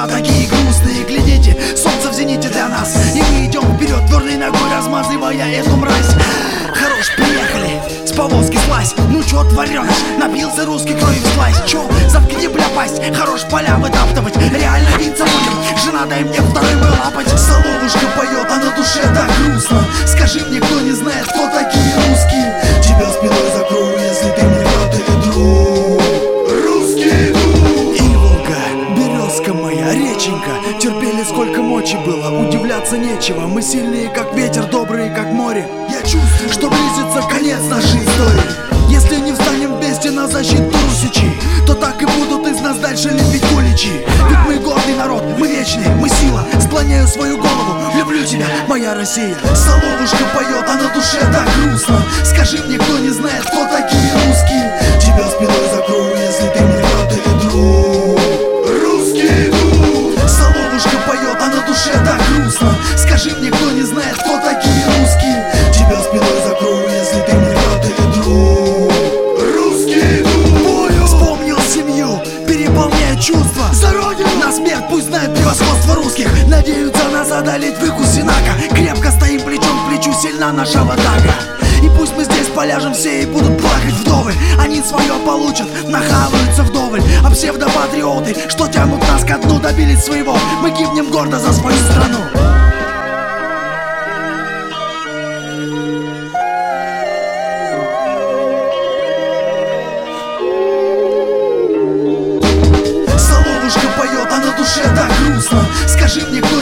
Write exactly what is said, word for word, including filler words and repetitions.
дела такие грустные. Глядите, солнце в зените для нас, и мы идем вперед, твердой ногой размазывая эту мразь. Хорош, приехали, с повозки слазь. Ну чё творёшь, напился русский крови слазь. Чё, заткни, бля, пасть, хорош поля вытаптывать. Реально винца будем, жена дай мне второй мой лапать. Соловушка поет, а на душе так грустно. Скажи мне, кто не знает, кто такие русские. Тебя спиной закрою, если ты мне брат или друг. Русский дух. Иволга, березка моя, реченька, терпели сколько мочи было, удивляться нечего. Мы сильные, как ветер, добрые, как море. Я чувствую, что близится конец нашей истории. Если не встанем вместе на защиту русичей, то так и будут из нас дальше лепить куличи. Ведь мы гордый народ, мы вечные, мы сила. Склоняю свою голову, люблю тебя, моя Россия. Соловушка поет, а на душе так грустно. Скажи мне, кто не знает, кто такие русские. Тебя спиной закрою, если ты мне брат или друг. Русский дух. Соловушка поет, а на душе так грустно. Скажи мне, кто не знает, кто такие русские. Тебя спиной закрою, если ты мне брат или друг. Русский дух. Вспомнил семью, переполняя чувства за родину. На смерть пусть знает превосходство русских. Надеются нас одолеть в Синака. Крепко стоим плечом к плечу, сильна наша ватага. И пусть мы здесь поляжем все и будут плакать вдовы. Они свое получат, нахаваются вдоволь. А псевдопатриоты, что тянут нас ко дну, добились своего. Мы гибнем гордо за свою страну. Соловушка поет, а на душе так грустно. Скажи мне, кто